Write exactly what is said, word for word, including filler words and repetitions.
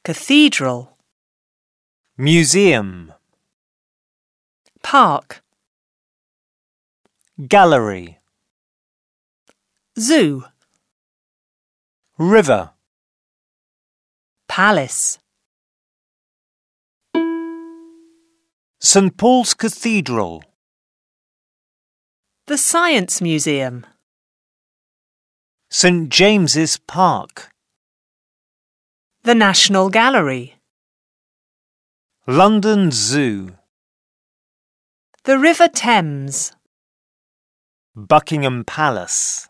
Cathedral. Museum. Park. Gallery. Zoo. River. Palace. Saint Paul's Cathedral. The Science Museum. Saint James's Park. The National Gallery. London Zoo. The River Thames. Buckingham Palace.